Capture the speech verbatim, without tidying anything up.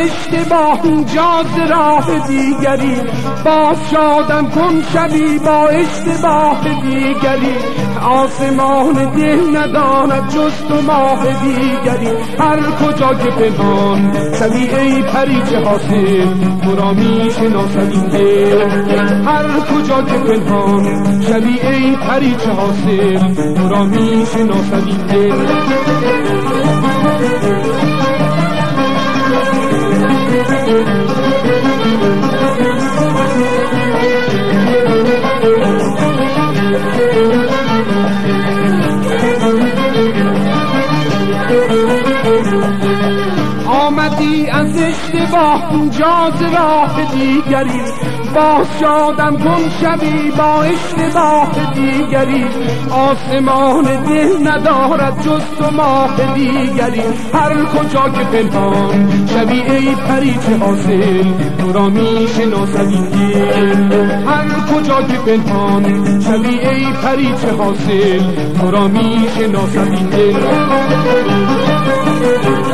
اشتباه اینجاز راه دیگری، باز شادم کن شبی با اشتباه دیگری. آسمان دل نداند جز تو ماه دیگری، هر کجا که پنهان شبی ای پریچه حاصل تو را می شناسد این دل. هر کجا که پنهان شبی ای پریچه حاصل تو را می شناسد این دل. آمدی از اشتباه اینجاز راه دیگری، باز شادم کن شبی با اشتباه دیگری. آسمان دل ندارد جز تو ماه دیگری، هر کجا که پنهان شبی ای پریچه حاصل تو را می شناسد این دل. هر کجا که پنهان شبی ای پریچه حاصل تو را می شناسد این دل.